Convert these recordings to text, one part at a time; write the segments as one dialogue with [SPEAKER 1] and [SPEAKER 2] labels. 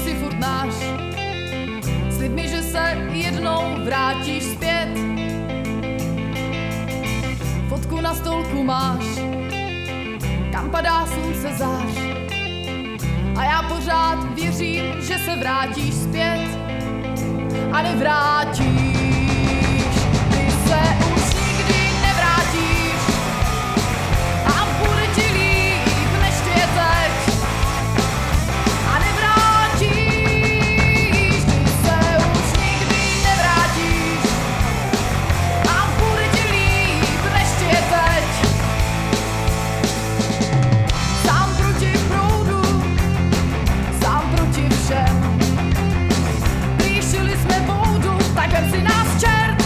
[SPEAKER 1] jsi furt náš. Slib mi, že se jednou vrátíš zpět. Fotku na stolku máš, kam padá slunce zář. A já pořád věřím, že se vrátíš zpět. A nevrátíš, ty se už nikdy nevrátíš. A bude ti líp, než ti je teď. A nevrátíš, ty se už nikdy nevrátíš. A bude ti líp, než ti je teď. Sám proti proudu, sám proti všem. Líšili jsme boudu, tak vem si nás čert.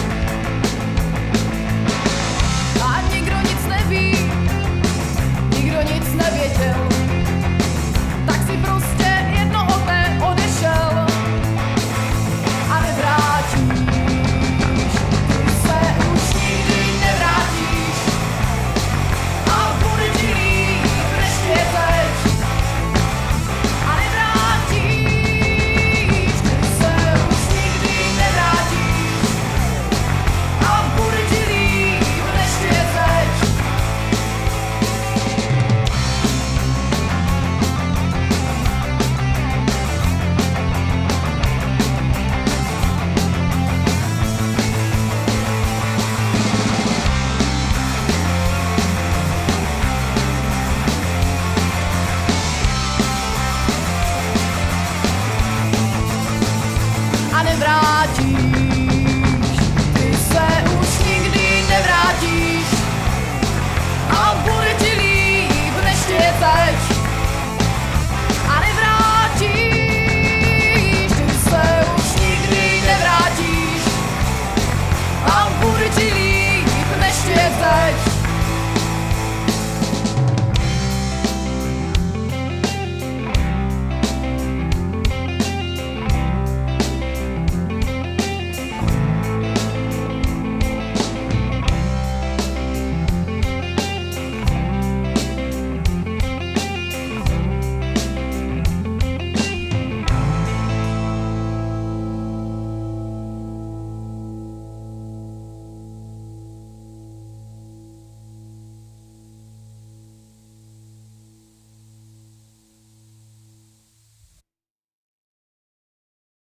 [SPEAKER 1] A nikdo nic neví, nikdo nic nevěděl. Tak si prostě jednoho dne odešel. A nevrátíš, ty se už nikdy nevrátíš. A bude ti líp, než ti je teď. A nevrátíš, ty se už nikdy nevrátíš. A bude ti líp, než ti je teď. A nevrátíš.